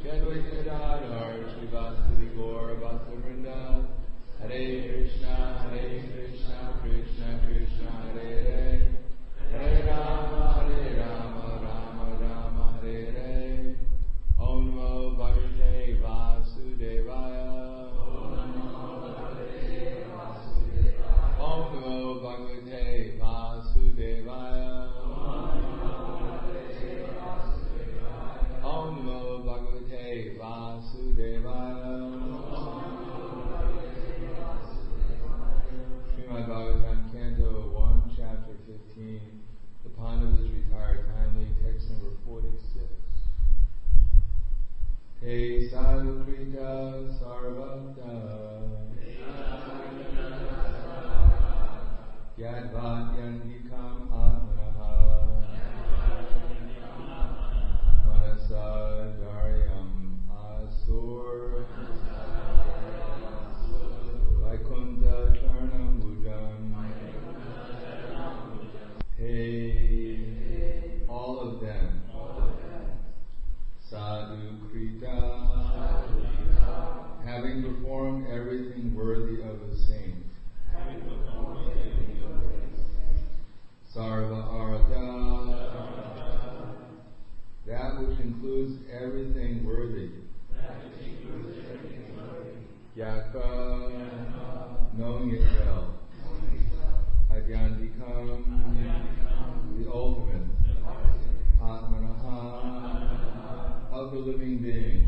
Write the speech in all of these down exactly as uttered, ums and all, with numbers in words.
Advaita Gadadhar Srivasadi Gaura Bhaktavrinda. Hare Krishna, Hare Krishna, Krishna Krishna, Hare Hare. Hare Rama, Hare Rama, Rama Rama, Hare Hare. Om Namo Bhagavate Vasudevaya. Om Namo Bhagavate Vasudevaya. Om Namo Bhagavate Vasudevaya. Srimad Bhagavatam, Canto one, Chapter fifteen. The Pandavas retired timely. Text number forty-six. Te sadhu krita sarvata Yadvadyandikam atmanaha Manasajaryam asur Vaikunta charnam bhujam. Hey, all of them. Sadhu krita, having performed everything worthy of a saint. Sarva artha, that which includes everything worthy. Yaka, knowing it well. Adyantikam, the ultimate. Atmanaha, of the living being.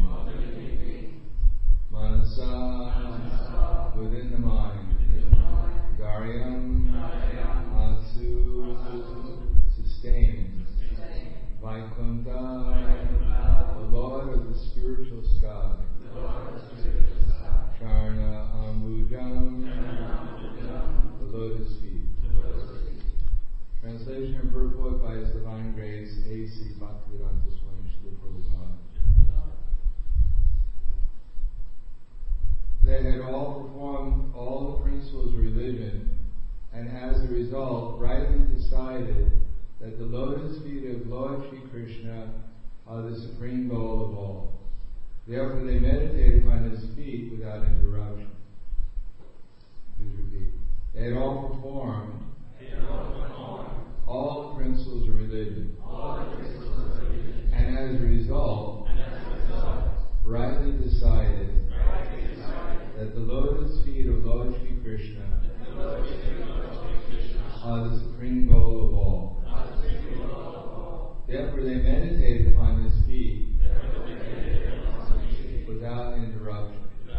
Manasa, within the mind. Garyam, Atsu, sustained. Vaikunta, the Lord of the spiritual sky. Charna Ambujam, the lotus feet. Translation and purport by His Divine Grace, A C Bhaktivedanta Swami Srila Prabhupada. They had all performed all the principles of religion, and as a result, rightly decided that the lotus feet of Lord Sri Krishna are the supreme goal of all. Therefore, they meditate upon His feet without interruption. Please repeat. They had all performed all the principles of religion, and as a result, rightly decided that the lotus feet of Lord Sri Krishna are the supreme goal of all. Therefore, they meditate upon His feet without interruption.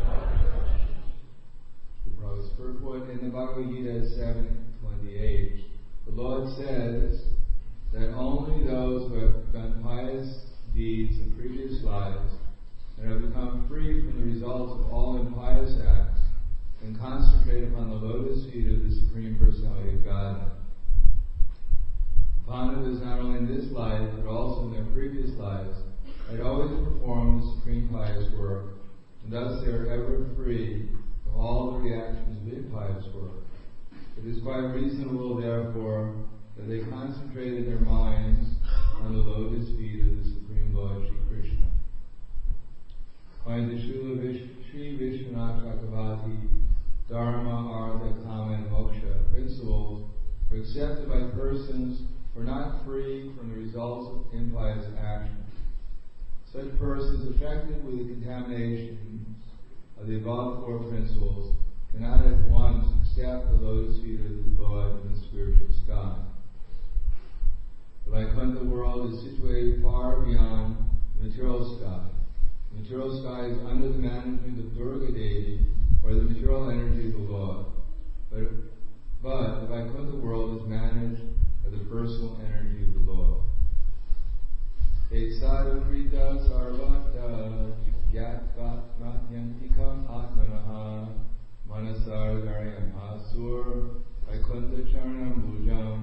The Prophet's purport in the Bhagavad Gita seven twenty-eight. The Lord says that only those who have done pious deeds in previous lives and have become free from the results of all impious acts and concentrate upon the lotus feet of the Supreme Personality of Godhead. Pandavas, not only in this life but also in their previous lives, had always performed the supreme pious work, and thus they are ever free from all the reactions of impious work. It is quite reasonable, therefore, that they concentrated their minds on the lotus feet of the Supreme Lord Sri Krishna. According to Srila Vish- Sri Vishwanath Chakravarti, Dharma, Artha, Kama, and Moksha principles are accepted by persons who are not free from the results of impious action. Such persons affected with the contaminations of the above four principles cannot at once accept the lotus feet of the Lord in the spiritual sky. The Vaikuntha world is situated far beyond the material sky. The material sky is under the management of Durga Devi, or the material energy of the Lord. But, but the Vaikuntha world is managed by the personal energy of the Lord. Eksadhu Krita Sarvata Yatvatmatyantikam Atmanaha Manasar Garyam Asur Vaikuntha Charnam Bhujam.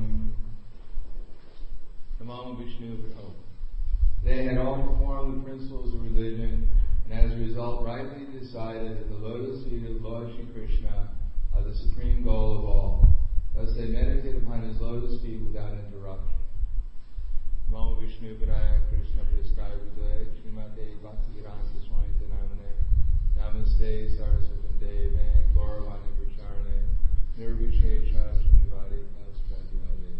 Namam Vishnu. Oh. They had all performed the principles of religion, and as a result, rightly decided that the lotus feet of Lord Sri Krishna are the supreme goal of all. Thus, they meditate upon His lotus feet without interruption. Namam Vishnu Padaya Krishna Prestaya Vidaya Srimate Bhaktivedanta Namaste Saraswati Van Gauravani Pracharane Nirvishecha Srinivadi Astradyade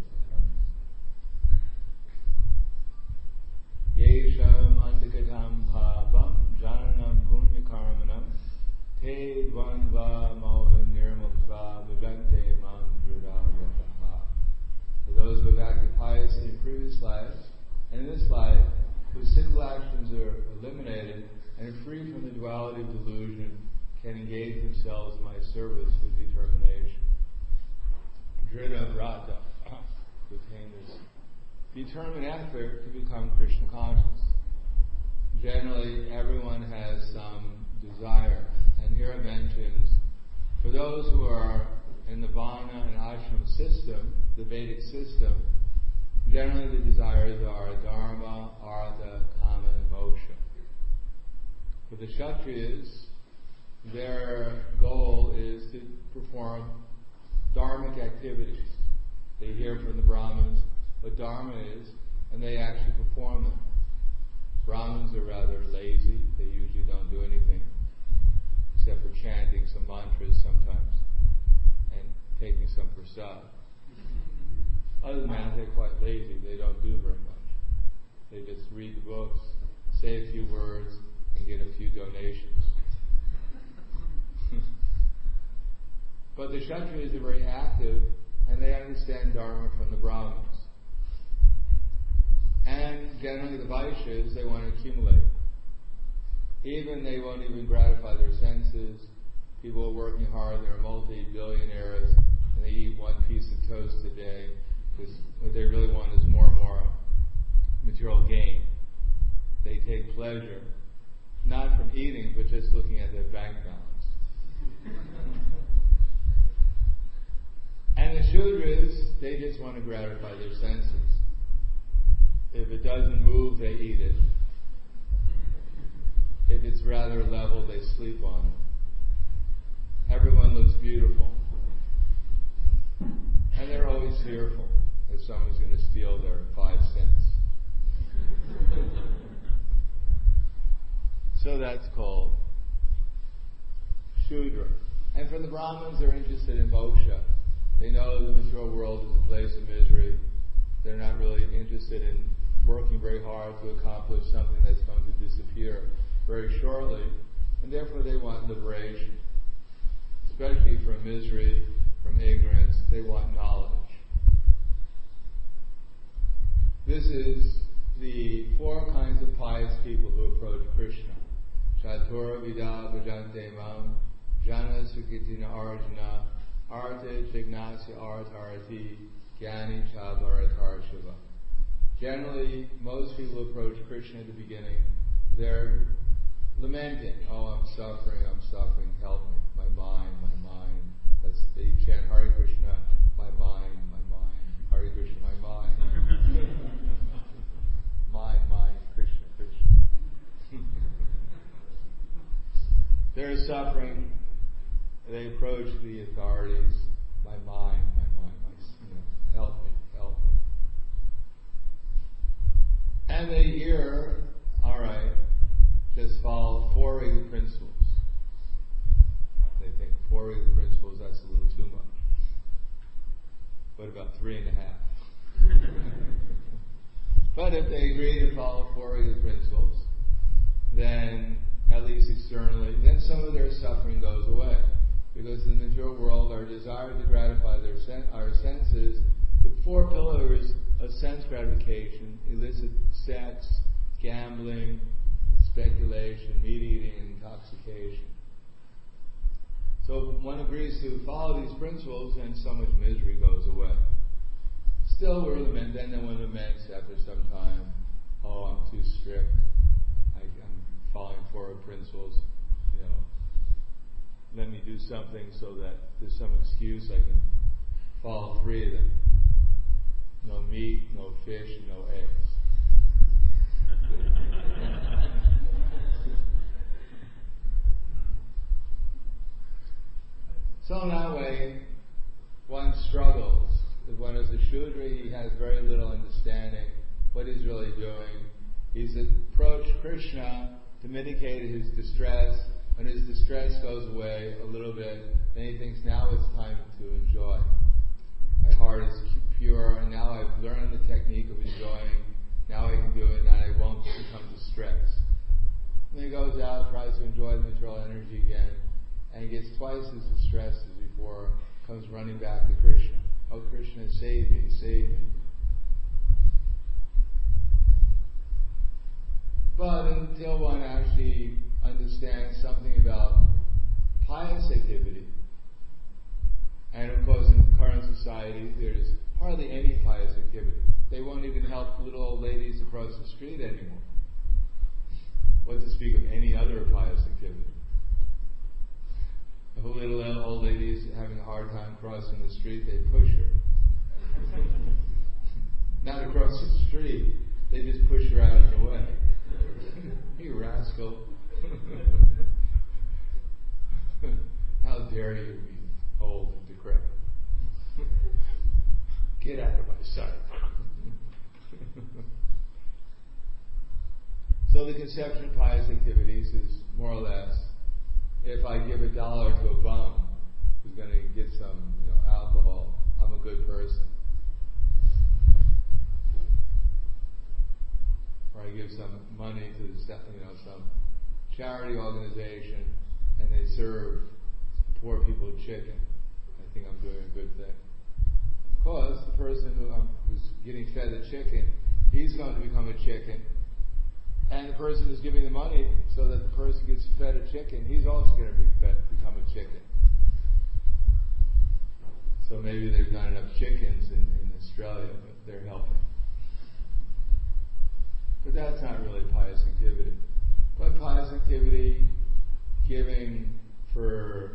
Yesham Andikatam Pabam Jananam Punya Karmanam Te Dvanva Mohan Nirmukta Vijante Mam Dridavataha. For those who have acted piously in previous lives, and in this life, whose sinful actions are eliminated and are free from the duality of delusion, can engage themselves in my service with determination. Drida Vrata, to attain this determined effort to become Krishna conscious. Generally, everyone has some desire, and here it mentions, for those who are in the Varna and Ashram system, the Vedic system, generally the desires are Dharma, Artha, Kama, and Moksha. For the Kshatriyas, their goal is to perform dharmic activities. They hear from the Brahmins what Dharma is, and they actually perform them. Brahmins are rather lazy. They usually don't do anything, except for chanting some mantras sometimes, and taking some prasad. Other than that, they're quite lazy. They don't do very much. They just read the books, say a few words, and get a few donations. But the Kshatriyas are very active, and they understand Dharma from the Brahmins. And generally the Vaishyas, they want to accumulate. Even they won't even gratify their senses. People are working hard, they're multi-billionaires, and they eat one piece of toast a day, because what they really want is more and more material gain. They take pleasure, not from eating, but just looking at their bank balance. And the Shudras, they just want to gratify their senses. If it doesn't move, they eat it. If it's rather level, they sleep on it. Everyone looks beautiful. And they're always fearful that someone's going to steal their five cents. So that's called Shudra. And for the Brahmins, they're interested in moksha. They know the material world is a place of misery. They're not really interested in working very hard to accomplish something that's going to disappear very shortly, and therefore they want liberation. Especially from misery, from ignorance, they want knowledge. This is the four kinds of pious people who approach Krishna. Chatura Vida Bhajante Mam, Jana Sukitina Arjuna, Artha Jignasya Artharati, Jnani Chabharatar Shiva. Generally, most people approach Krishna at the beginning. They're lamenting, oh, I'm suffering, I'm suffering, help me. My mind, my mind. That's, they chant Hare Krishna, my mind, my mind. Hare Krishna, my mind. mind, mind, Krishna, Krishna. They're suffering. They approach the authorities. My mind, my mind, my, you know, help me, help me. And they hear, all right, just follow four regular principles. They think four regular principles, that's a little too much. What about three and a half? But if they agree to follow four regular principles, then at least externally, then some of their suffering goes away. Because in the material world, our desire to gratify their sen- our senses, the four pillars of sense gratification elicit sex, gambling, speculation, meat eating, and intoxication. So one agrees to follow these principles, and so much misery goes away. Still, we're lament, then one laments after some time, oh, I'm too strict. I, I'm following four principles, you know. Let me do something so that there's some excuse I can follow three of them. No meat, no fish, no eggs. So in that way, one struggles. If one is a Shudra, he has very little understanding what he's really doing. He's approached Krishna to mitigate his distress And his distress goes away a little bit, then he thinks, now it's time to enjoy. My heart is pure, and now I've learned the technique of enjoying. Now I can do it, and I won't become distressed. And then he goes out, tries to enjoy the material energy again, and he gets twice as distressed as before, comes running back to Krishna. Oh, Krishna, save me, save me. But until one actually understands something about pious activity, and of course in current society there's hardly any pious activity. They won't even help little old ladies across the street anymore. What to speak of any other pious activity. If a little old lady is having a hard time crossing the street, they push her. Not across the street, they just push her out of the way. You rascal. How dare you be old and decrepit? Get out of my sight. So the conception of pious activities is more or less, if I give a dollar to a bum who's going to get some, you know, alcohol, I'm a good person. Or I give some money to, you know, some charity organization, and they serve poor people chicken. I think I'm doing a good thing. Because the person who, um, who's getting fed the chicken, he's going to become a chicken. And the person who's giving the money so that the person gets fed a chicken, he's also going to be fed, become a chicken. So maybe there's not enough chickens in, in Australia, but they're helping. But that's not really pious activity. But pious activity, giving for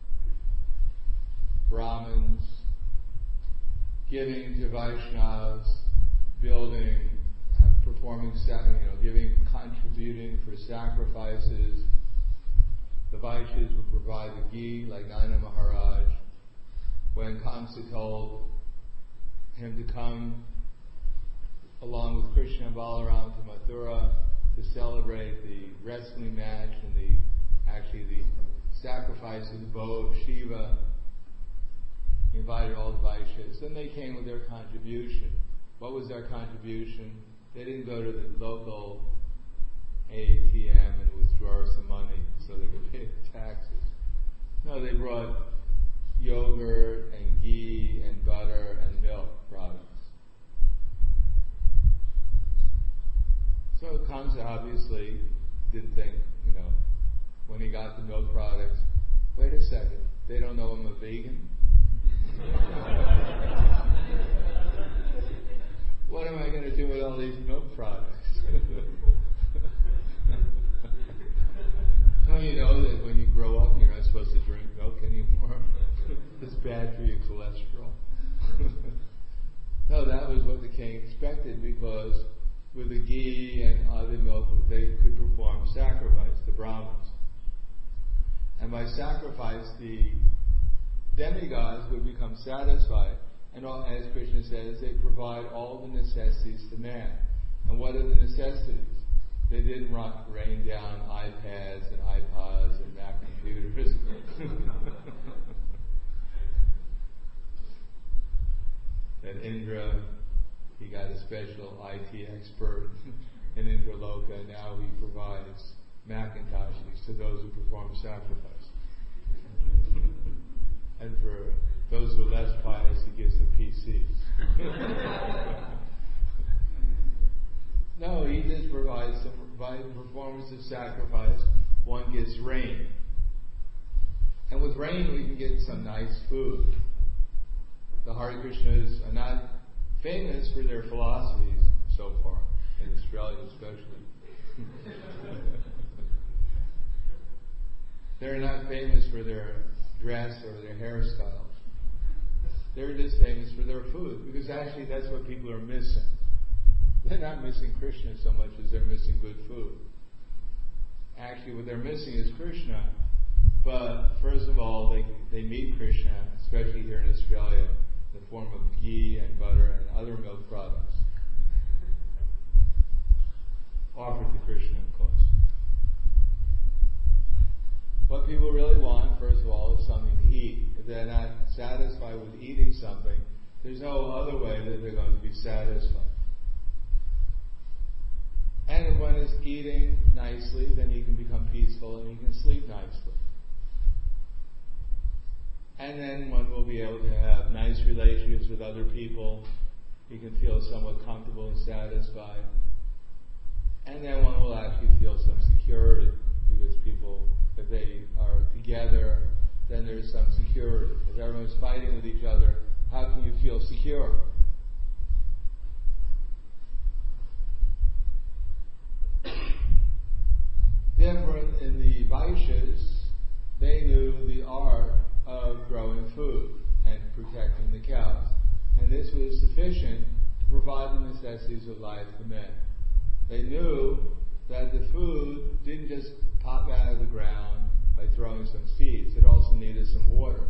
Brahmins, giving to Vaishnavas, building, performing, you know, giving, contributing for sacrifices. The Vaishyas would provide the ghee, like Nanda Maharaj. When Kamsa told him to come along with Krishna and Balaram to Mathura to celebrate the wrestling match and the actually the sacrifice of the bow of Shiva, he invited all the Vaishyas. Then they came with their contribution. What was their contribution? They didn't go to the local A T M and withdraw some money so they could pay the taxes. No, they brought yogurt and ghee and butter and milk products. So Kamsa obviously didn't think, you know, when he got the milk products, wait a second, they don't know I'm a vegan? What am I going to do with all these milk products? Don't you know that when you grow up, you're not supposed to drink milk anymore? It's bad for your cholesterol. No, that was what the king expected, because with the ghee and other milk, they could perform sacrifice, the Brahmins. And by sacrifice, the demigods would become satisfied. And all, as Krishna says, they provide all the necessities to man. And what are the necessities? They didn't rock, rain down iPads and iPods and Mac computers. That Indra, he got a special I T expert in Indraloka, and now he provides Macintoshes to those who perform sacrifice. And for those who are less pious, he gives them P Cs. No, he just provides some, by performance of sacrifice, one gets rain. And with rain we can get some nice food. The Hare Krishnas are not famous for their philosophies so far, in Australia especially. They're not famous for their dress or their hairstyles. They're just famous for their food, because actually that's what people are missing. They're not missing Krishna so much as they're missing good food. Actually what they're missing is Krishna, but first of all they, they meet Krishna, especially here in Australia, in the form of ghee and butter and other milk products. Offered to Krishna, of course. first of all, is something to eat. If they're not satisfied with eating something, there's no other way that they're going to be satisfied. And if one is eating nicely, then he can become peaceful and he can sleep nicely. And then one will be able to have nice relationships with other people. He can feel somewhat comfortable and satisfied. And then one will actually feel some security, because people, if they are together, then there's some security. If everyone's fighting with each other, how can you feel secure? Therefore, in the Vaishyas, they knew the art of growing food and protecting the cows. And this was sufficient to provide the necessities of life for men. They knew that the food didn't just pop out of the ground by throwing some seeds. It also needed some water.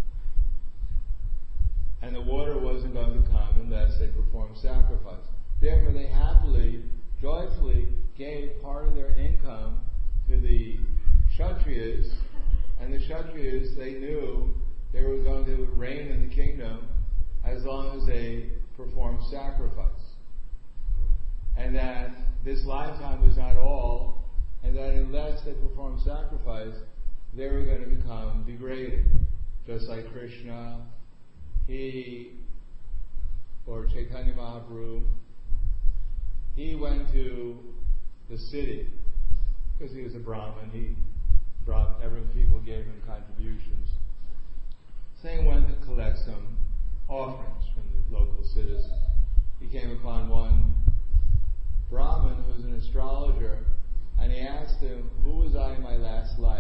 And the water wasn't going to come unless they performed sacrifice. Therefore, they happily, joyfully gave part of their income to the Kshatriyas, and the Kshatriyas, they knew they were going to reign in the kingdom as long as they performed sacrifice. And that this lifetime was not all, and that unless they performed sacrifice, they were going to become degraded. Just like Krishna, he, or Chaitanya Mahaprabhu, he went to the city, because he was a Brahmin, he brought, every people gave him contributions. So he went to collect some offerings from the local citizens. He came upon one Brahmin who was an astrologer, and he asked him, who was I in my last life?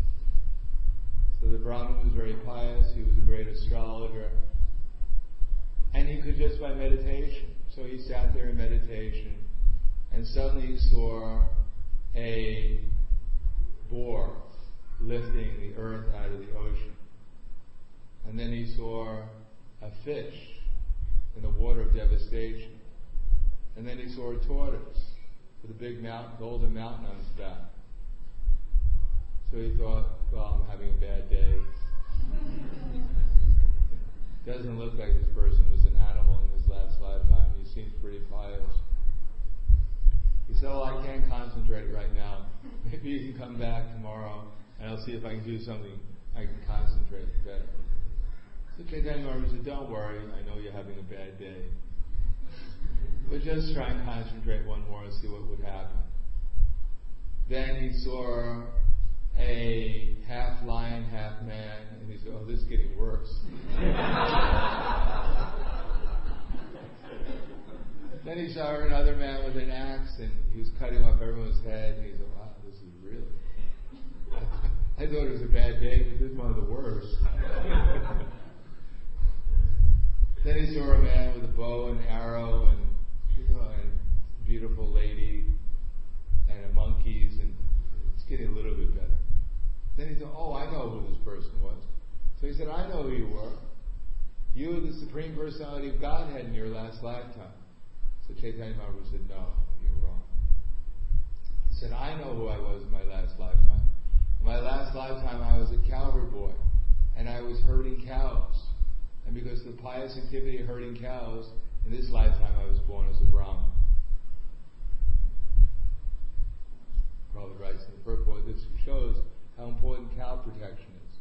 So the Brahmin was very pious, he was a great astrologer, and he could just by meditation. So he sat there in meditation, and suddenly he saw a boar lifting the earth out of the ocean. And then he saw a fish in the water of devastation. And then he saw a tortoise with a big mountain, golden mountain on its back. So he thought, well, I'm having a bad day. Doesn't look like this person was an animal in his last lifetime. He seems pretty pious. He said, oh, I can't concentrate right now. Maybe you can come back tomorrow and I'll see if I can do something I can concentrate better. So Chaitanya Mahaprabhu said, don't worry, I know you're having a bad day. But just try and concentrate one more and see what would happen. Then he saw a half lion, half man, and he said, oh, this is getting worse. Then he saw another man with an axe, and he was cutting off everyone's head, and he said, wow, this is really... I thought it was a bad day, but this is one of the worst. Then he saw a man with a bow and arrow, and, you know, and a beautiful lady, and a monkeys, and it's getting a little bit better. Then he thought, oh, I know who this person was. So he said, I know who you were. You were the Supreme Personality of Godhead in your last lifetime. So Chaitanya Mahaprabhu said, no, you're wrong. He said, I know who I was in my last lifetime. In my last lifetime, I was a cowherd boy, and I was herding cows. And because of the pious activity of herding cows, in this lifetime I was born as a Brahmin. Prabhupada writes in the purport, this shows how important cow protection is.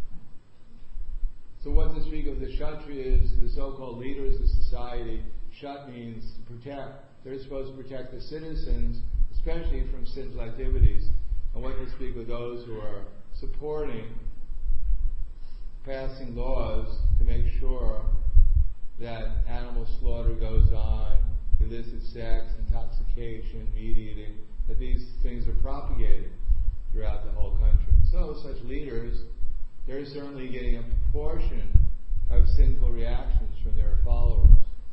So what to speak of the Kshatriyas, the so-called leaders of society? Kshat means to protect. They're supposed to protect the citizens, especially from sinful activities. And what to speak of those who are supporting passing laws to make sure that animal slaughter goes on, illicit sex, intoxication, meat eating, that these things are propagated throughout the whole country. So such leaders, they're certainly getting a proportion of sinful reactions from their followers.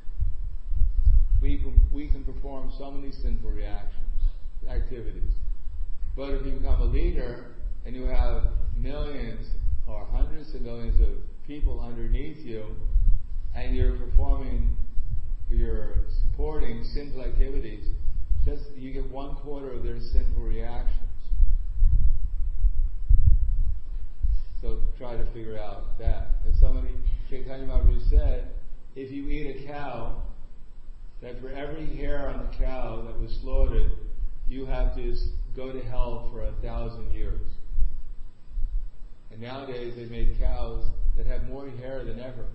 We can, we can perform so many sinful reactions, activities. But if you become a leader and you have millions or hundreds of millions of people underneath you, and you're performing, you're supporting sinful activities, just you get one quarter of their sinful reactions. So try to figure out that. And somebody, Chaitanya Mahaprabhu said, if you eat a cow, that for every hair on the cow that was slaughtered, you have to go to hell for a thousand years. And nowadays they make cows that have more hair than ever.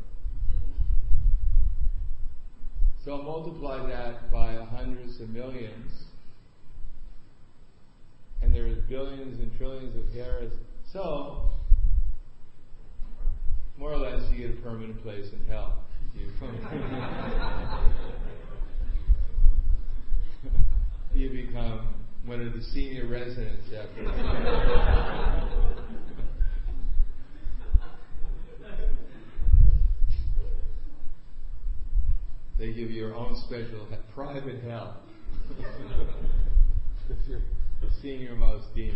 So multiply that by hundreds of millions, and there is billions and trillions of hairs. So, more or less, you get a permanent place in hell. You, you become one of the senior residents after. They give you your own special private hell. If you're the senior most demon.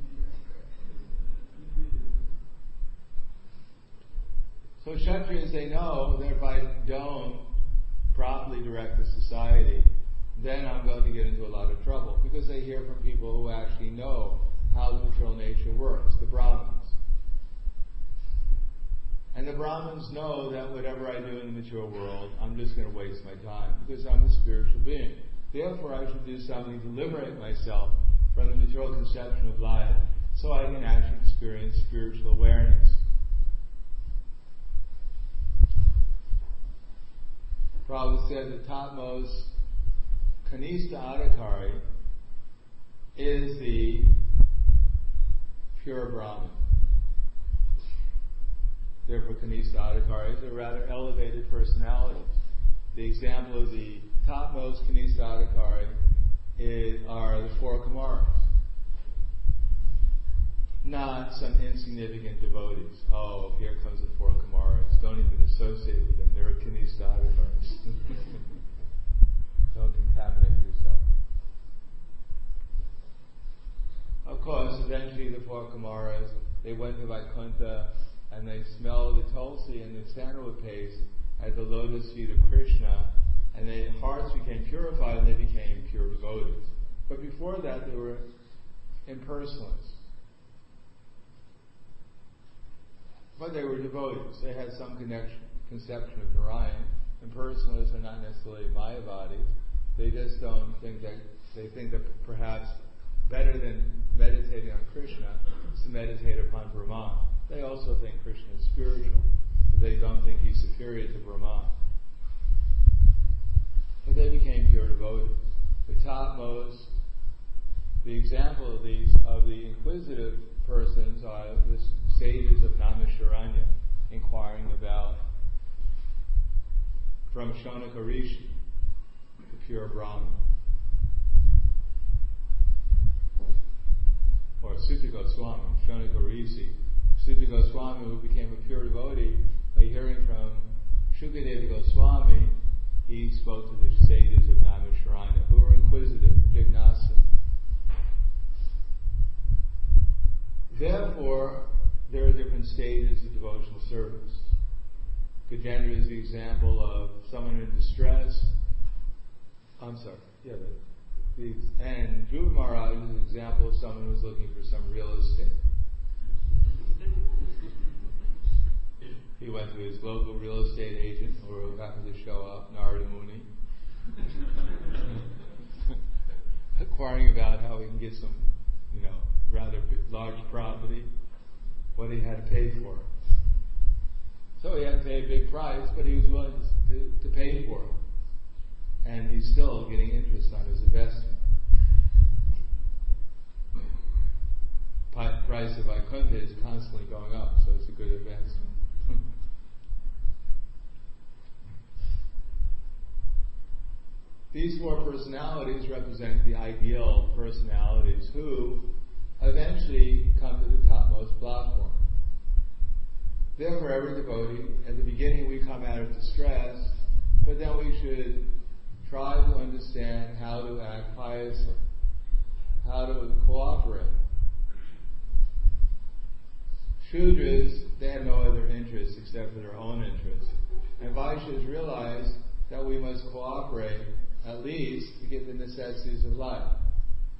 So Kshatriyas, they know that if I don't properly direct the society, then I'm going to get into a lot of trouble, because they hear from people who actually know how the material nature works, the Brahmins. And the Brahmins know that whatever I do in the material world, I'm just going to waste my time, because I'm a spiritual being. Therefore, I should do something to liberate myself from the material conception of life, so I can actually experience spiritual awareness. Prabhupada said the topmost Kanistha Adhikari is the pure Brahman. Therefore, Kanistha Adhikaris are rather elevated personalities. The example of the topmost Kanistha Adhikari is, are the four Kumaras. Not some insignificant devotees. Oh, here comes the four Kumaras. Don't even associate with them. They're Kanistha Adhikaris. Don't contaminate yourself. Of course, eventually the four Kumaras, they went to Vaikuntha and they smelled the tulsi and the sandalwood paste at the lotus feet of Krishna, and their hearts became purified and they became pure devotees. But before that, they were impersonalists. But they were devotees. They had some connection, conception of Narayan. Impersonalists are not necessarily Mayavadis. They just don't think that, they think that perhaps better than meditating on Krishna is to meditate upon Brahman. They also think Krishna is spiritual, but they don't think he's superior to Brahman. But they became pure devotees. The topmost, the example of these, of the inquisitive persons are the sages of Naimisharanya, inquiring about, from Shonaka Rishi, the pure Brahman. Or Sutta Goswami, Shonaka Rishi. Sutta Goswami, who became a pure devotee, by hearing from Shukadeva Goswami, he spoke to the sages of Naimisharanya, who were inquisitive, Jignasa. Therefore, there are different stages of devotional service. Gajendra is the example of someone in distress. I'm sorry, yeah, the, the, and Dhruva Maharaj is an example of someone who's looking for some real estate. He went to his local real estate agent, who happened to show up, Narada Muni, inquiring about how he can get some, you know, rather large property, what he had to pay for it. So he had to pay a big price, but he was willing to, to, to pay for it. And he's still getting interest on his investment. The price of Vaikuntha is constantly going up, so it's a good investment. These four personalities represent the ideal personalities who eventually come to the topmost platform. Therefore, every devotee, at the beginning we come out of distress, but then we should try to understand how to act piously, how to cooperate. Shudras, they have no other interest except for their own interest. And Vaishyas realize that we must cooperate at least to get the necessities of life.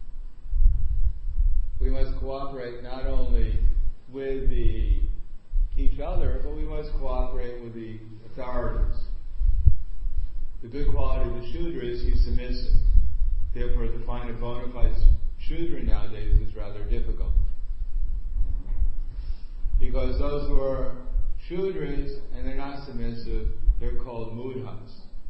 We must cooperate not only with the each other, but we must cooperate with the authorities. The good quality of the Shudra is he's submissive. Therefore, to find a bona fide Shudra nowadays is rather difficult. Because those who are Shudras and they're not submissive, they're called mudhas.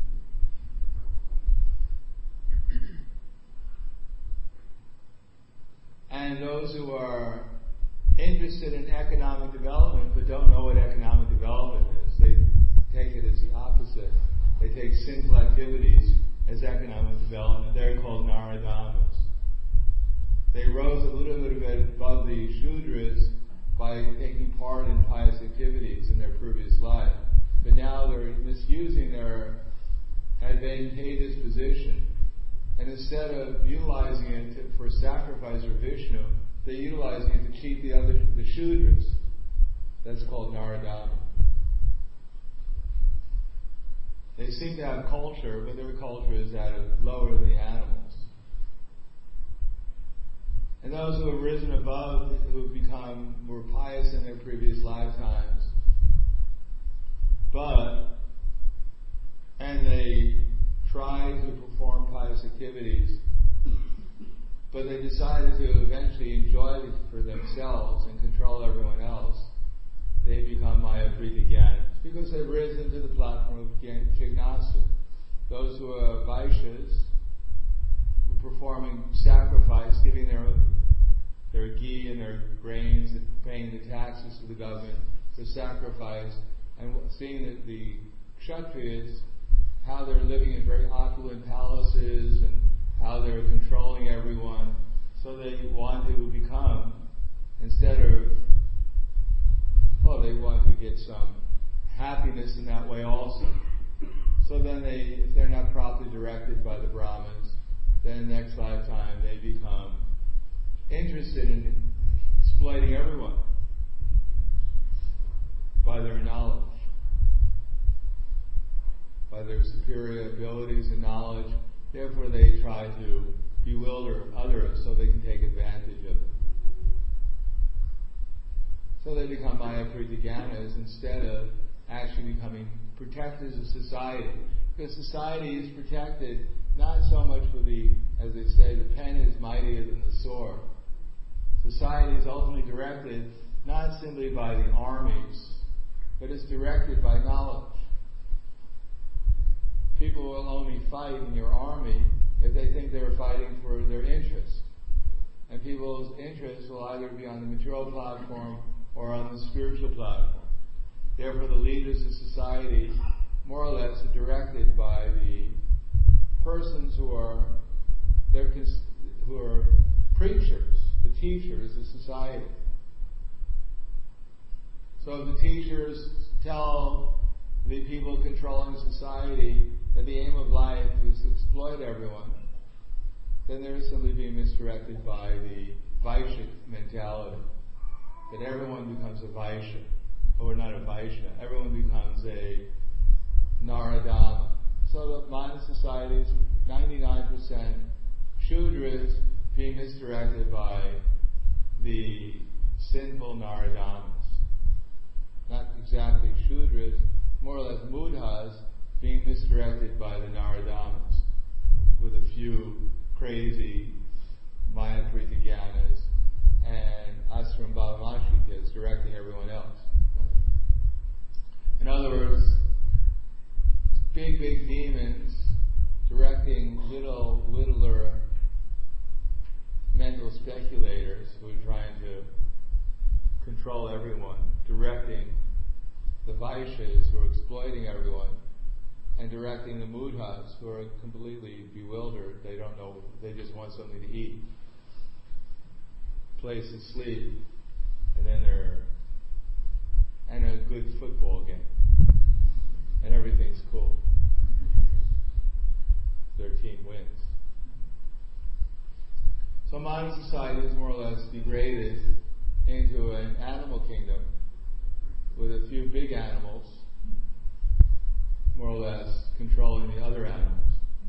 And those who are interested in economic development but don't know what economic development is, they take it as the opposite. They take sinful activities as economic development. They're called Naradamas. They rose a little bit above the Shudras by taking part in pious activities in their previous life. But now they're misusing their advantageous position. And instead of utilizing it to, for sacrifice for Vishnu, they're utilizing it to cheat the other, the Shudras. That's called Naradama. They seem to have culture, but their culture is at a lower than the animals. And those who have risen above, who have become more pious in their previous lifetimes, but, and they try to perform pious activities, but they decided to eventually enjoy it for themselves and control everyone else, they become Maya Priti Gyanis, because they've risen to the platform of Jignasa. Those who are Vaishyas, who are performing sacrifice, giving their their ghee and their grains and paying the taxes to the government for sacrifice, and seeing that the Kshatriyas, how they're living in very opulent palaces and how they're controlling everyone, so they want to become, instead of, oh, they want to get some happiness in that way also. So then they, if they're not properly directed by the Brahmins, then in the next lifetime they become interested in exploiting everyone by their knowledge, by their superior abilities and knowledge. Therefore they try to bewilder others so they can take advantage of them. So they become Maya Priti Gyanis instead of actually becoming protectors of society. Because society is protected not so much for the, as they say, the pen is mightier than the sword. Society is ultimately directed not simply by the armies, but it's directed by knowledge. People will only fight in your army if they think they're fighting for their interests. And people's interests will either be on the material platform or on the spiritual platform. Therefore, the leaders of society, more or less, are directed by the persons who are they're, who are preachers, the teachers of society. So if the teachers tell the people controlling society that the aim of life is to exploit everyone, then they're simply being misdirected by the Vaishya mentality. That everyone becomes a Vaishya, or not a Vaishya, everyone becomes a Naradama. So the modern society is ninety-nine percent Shudras being misdirected by the sinful Naradamas. Not exactly Shudras, more or less Mudhas being misdirected by the Naradamas, with a few crazy Maya Priti Gyanis and Ashram Bhavamashrikas directing everyone else. In other words, big, big demons directing little, littler mental speculators who are trying to control everyone, directing the Vaishyas who are exploiting everyone, and directing the Mudhas who are completely bewildered. They don't know, they just want something to eat, place to sleep, and then they're, and a good football game. And everything's cool. Their team wins. So modern society is more or less degraded into an animal kingdom with a few big animals more or less controlling the other animals.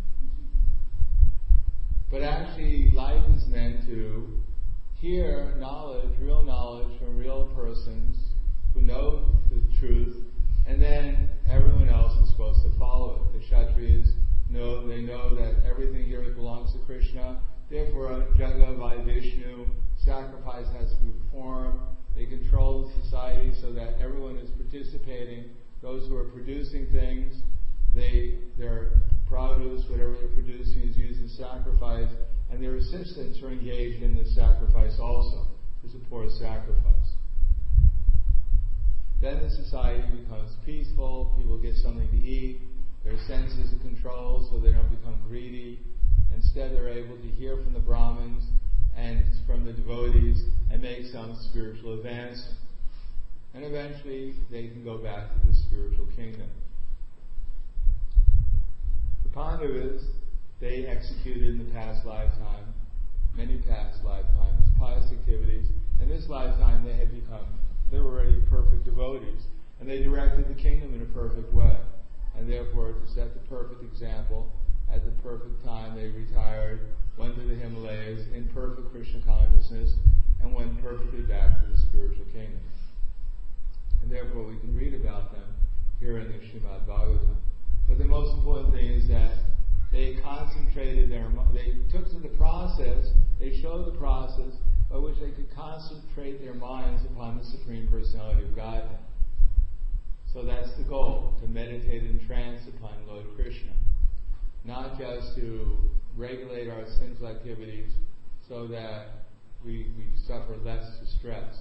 But actually life is meant to hear knowledge, real knowledge from real persons who know the truth, and then everyone else is supposed to follow it. The Kshatriyas know, they know that everything here belongs to Krishna, therefore Jaga by Vishnu, sacrifice has to be performed. They control the society so that everyone is participating. Those who are producing things, they their produce, whatever they're producing, is used in sacrifice, and their assistants are engaged in the sacrifice also to support sacrifice. Then the society becomes peaceful, people get something to eat, their senses are controlled so they don't become greedy. Instead, they're able to hear from the Brahmins and from the devotees and make some spiritual advancement. And eventually, they can go back to the spiritual kingdom. The Pandavas, they executed in the past lifetime, many past lifetimes, pious activities. In this lifetime, they had become, they were already perfect devotees, and they directed the kingdom in a perfect way. And therefore, to set the perfect example, at the perfect time, they retired, went to the Himalayas in perfect Krishna consciousness, and went perfectly back to the spiritual kingdom. And therefore, we can read about them here in the Srimad Bhagavatam. But the most important thing is that they concentrated their, they took to the process, they showed the process by which they could concentrate their minds upon the Supreme Personality of Godhead. So that's the goal, to meditate in trance upon Lord Krishna. Not just to regulate our sinful activities so that we, we suffer less distress.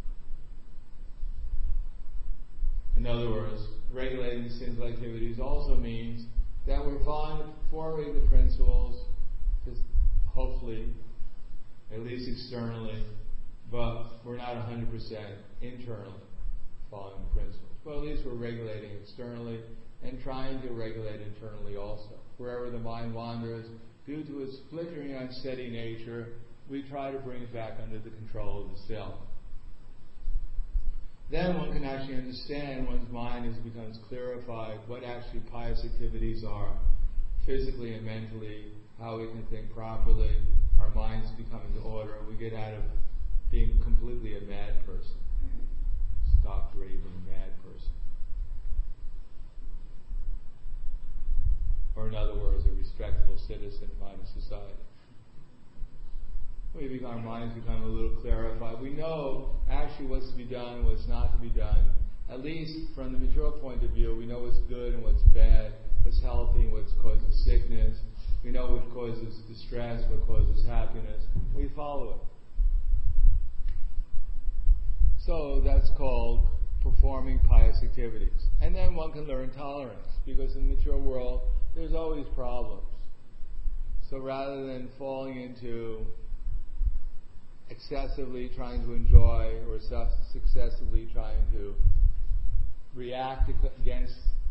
In other words, regulating sinful activities also means that we're following, following the principles, hopefully, at least externally, but we're not one hundred percent internally following the principles. Well, at least we're regulating externally and trying to regulate internally also. Wherever the mind wanders, due to its flickering, unsteady nature, we try to bring it back under the control of the self. Then one can actually understand, one's mind has becomes clarified, what actually pious activities are, physically and mentally, how we can think properly, our minds become into order, and we get out of being completely a mad person. Stop raving mad person. Or in other words, a respectable citizen in modern society. We become, our minds become a little clarified. We know actually what's to be done, what's not to be done. At least from the material point of view, we know what's good and what's bad, what's healthy and what causes sickness. We know what causes distress, what causes happiness. We follow it. So that's called performing pious activities. And then one can learn tolerance, because in the material world, there's always problems. So rather than falling into excessively trying to enjoy or successively trying to react against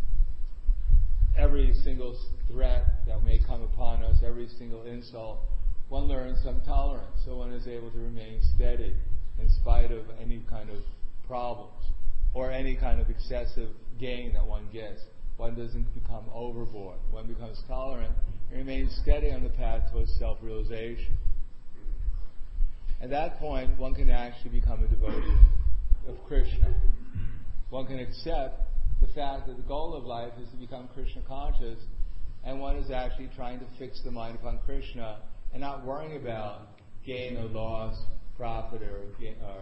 every single threat that may come upon us, every single insult, one learns some tolerance. So one is able to remain steady in spite of any kind of problems or any kind of excessive gain that one gets. One doesn't become overboard. One becomes tolerant and remains steady on the path towards self-realization. At that point, one can actually become a devotee of Krishna. One can accept the fact that the goal of life is to become Krishna conscious, and one is actually trying to fix the mind upon Krishna and not worrying about gain or loss, profit or, or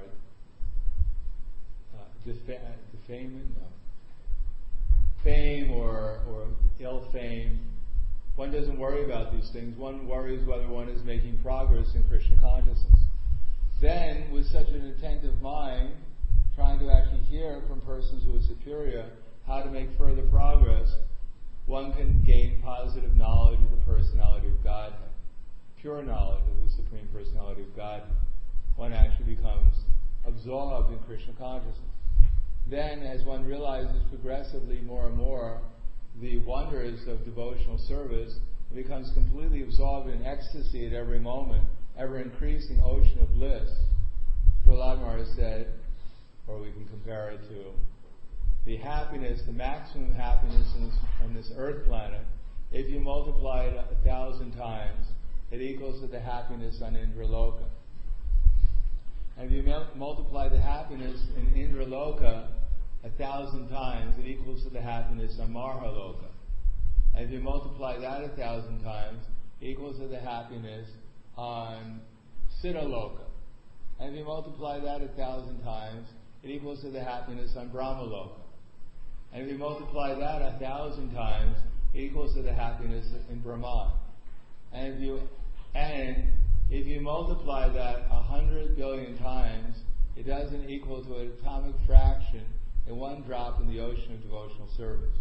uh, defa- defaming, no. fame or, or ill fame. One doesn't worry about these things. One worries whether one is making progress in Krishna consciousness. Then, with such an attentive mind, trying to actually hear from persons who are superior how to make further progress, one can gain positive knowledge of the personality of Godhead, pure knowledge of the Supreme Personality of Godhead. One actually becomes absorbed in Krishna consciousness. Then, as one realizes progressively more and more the wonders of devotional service, it becomes completely absorbed in ecstasy at every moment, ever-increasing ocean of bliss. Prahlad Maharaj said, or we can compare it to the happiness, the maximum happiness on this, on this earth planet. If you multiply it a thousand times, it equals to the happiness on Indraloka. And if you multiply the happiness in Indraloka a thousand times, it equals to the happiness on Marhaloka. And if you multiply that a thousand times, it equals to the happiness on Siddhaloka. And if you multiply that a thousand times, it equals to the happiness on Brahmaloka. And if you multiply that a thousand times, it equals to the happiness in Brahman. And if you and if you multiply that a hundred billion times, it doesn't equal to an atomic fraction in one drop in the ocean of devotional service.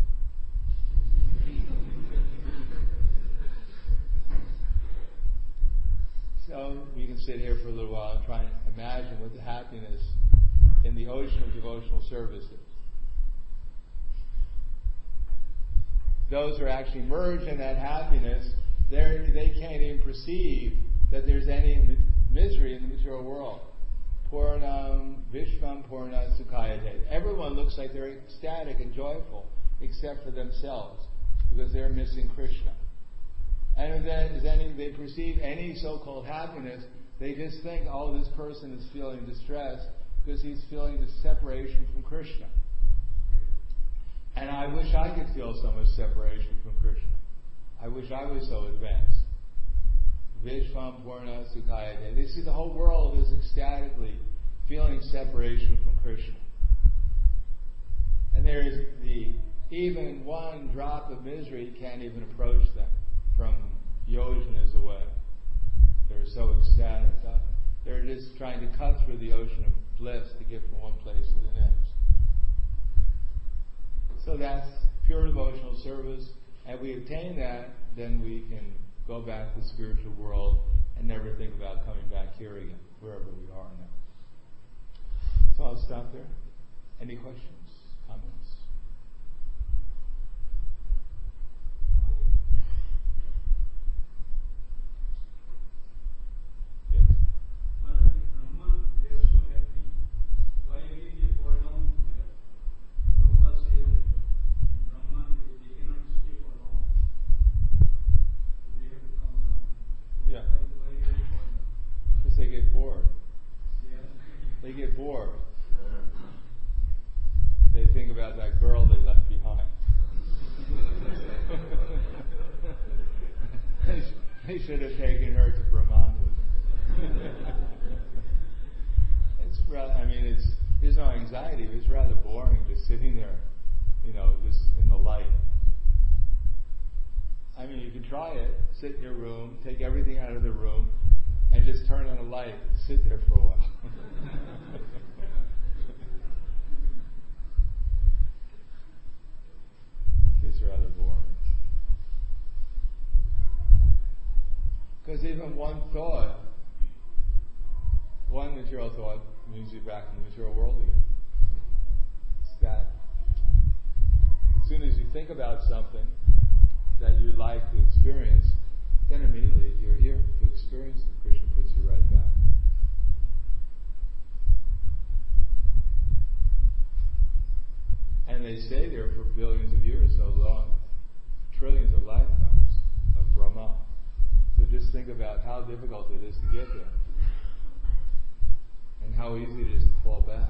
So we can sit here for a little while and try and imagine what the happiness in the ocean of devotional service is. Those who are actually merged in that happiness, they can't even perceive that there's any misery in the material world. Purnam, Vishvam, Purna, Sukhayate. Everyone looks like they're ecstatic and joyful, except for themselves, because they're missing Krishna. And if that is any, they perceive any so-called happiness, they just think, oh, this person is feeling distress because he's feeling the separation from Krishna. And I wish I could feel so much separation from Krishna. I wish I was so advanced. Vishvam Purna Sukhayate. They see the whole world is ecstatically feeling separation from Krishna. And there is the, even one drop of misery can't even approach them from yojanas away. They're so ecstatic. They're just trying to cut through the ocean of bliss to get from one place to the next. So that's pure devotional service. And we attain that, then we can go back to the spiritual world and never think about coming back here again, wherever we are now. So I'll stop there. Any questions, comments? Yes. Mother, in Brahman, they are so happy. Why will they fall down from there? Prabhupada says that in Brahman, they, they cannot stay for long. They have to come down. Yeah. Why, why will they fall down? Because they get bored. Yeah. They get bored. They think about that girl they left behind. They should have taken her to Brahman with them. It's rather, I mean, it's there's no anxiety. It's rather boring just sitting there, you know, just in the light. I mean, you can try it. Sit in your room, take everything out of the room, and just turn on a light. Sit there for a while. It's rather boring. Because even one thought, one material thought, moves you back in the material world again. It's that. As soon as you think about something that you like to experience, then immediately you're here to experience it. Krishna puts you right back. And they stay there for billions of years, so long, trillions of lifetimes of Brahma. So just think about how difficult it is to get there, and how easy it is to fall back.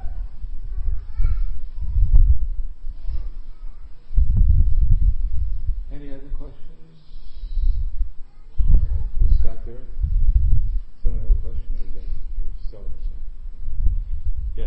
Any other questions? All right, we'll stop there. Someone have a question? Or is that so and so? Yes.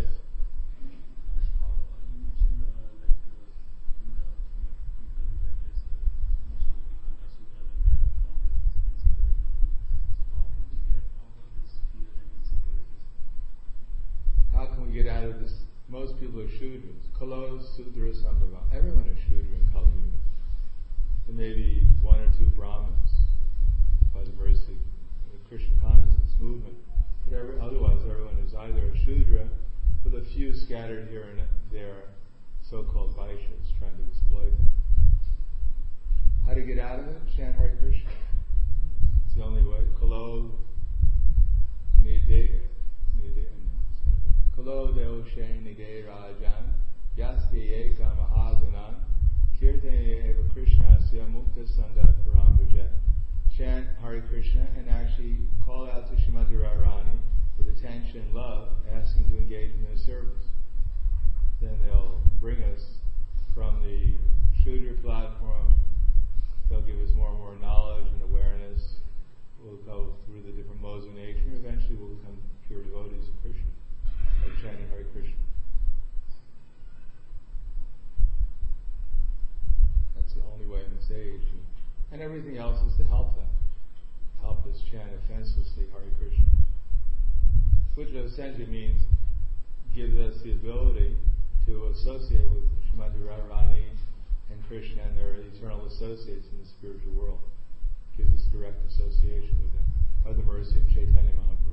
How can we get out of this? Most people are Shudras. Kalo, Sudra, Sambhava. Everyone is Shudra in Kali Yuga. There may be one or two Brahmins by the mercy of the Krishna consciousness movement. But every, otherwise everyone is either a Shudra, with a few scattered here and there, so-called Vaishyas, trying to exploit them. How to get out of it? Chant Hare Krishna. It's the only way. Kalo, Nidega. Kalo Deo Shen Nige Rajan Yaske Eka Mahagunan Kirtane Eva Krishna Sya Mukta Sandat Parambuja. Chant Hare Krishna and actually call out to Srimati Radharani with attention and love, asking to engage in their service. then they'll bring us from the Shudra platform. They'll give us more and more knowledge and awareness. We'll go through the different modes of nature, and eventually we'll become pure devotees of Krishna, by chanting Hare Krishna. That's the only way in this age. And everything else is to help them. Help us chant offenselessly Hare Krishna. Which essentially means gives us the ability to associate with Srimati Radharani and Krishna and their eternal associates in the spiritual world. Gives us direct association with them by the mercy of Chaitanya Mahaprabhu.